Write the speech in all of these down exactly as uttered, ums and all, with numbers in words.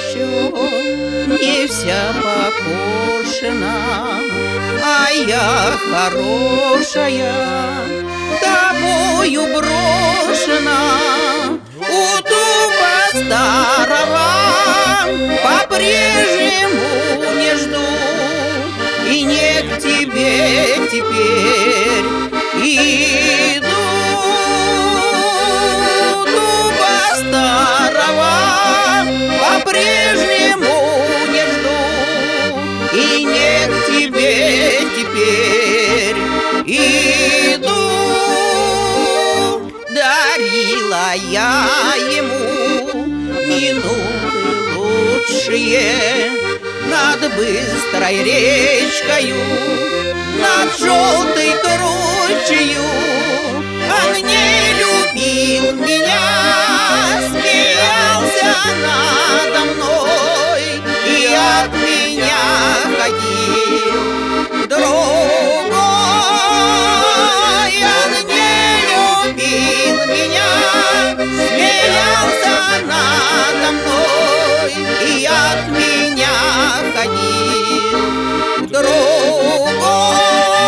еще не вся покошена, а я хорошая, тобою брошена. У дуба старого по-прежнему не жду, и не к тебе теперь иду. Дуба старого по-прежнему не жду, и не к тебе теперь иду. Дарила я ему минуты лучшие над быстрой речкою, над желтой кручею. Он не любил меня, смеялся надо мной и от меня ходил другой. Он не любил меня, смеялся надо мной и от меня ходил другой.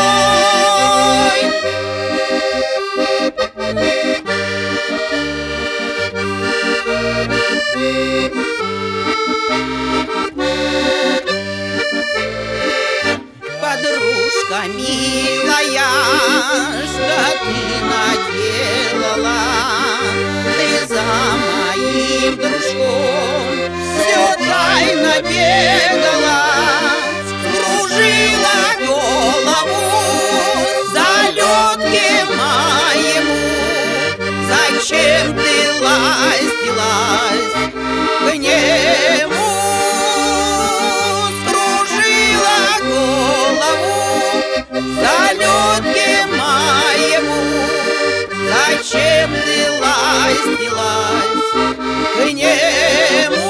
Подружка милая, что ты наделала? Ты за моим дружком все тайно бегала, кружила голову залетке моему. Зачем ты ластилась к нему? Скружила голову залетке моему. Зачем ты ластилась к нему?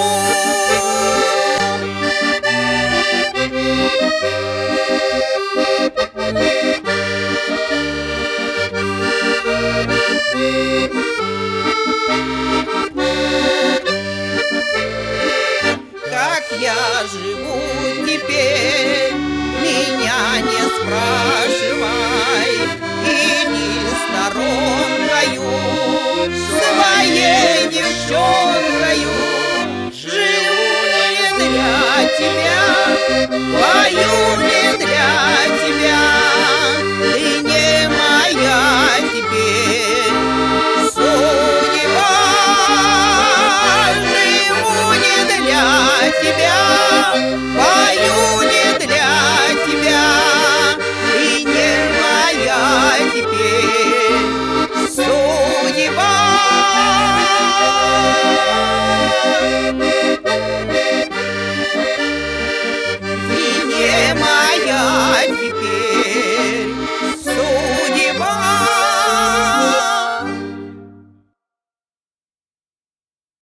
Как я живу теперь, меня не спрашивай, и не сторонкою своей девчонкою. Живу не для тебя, пою не для тебя, ты не моя теперь.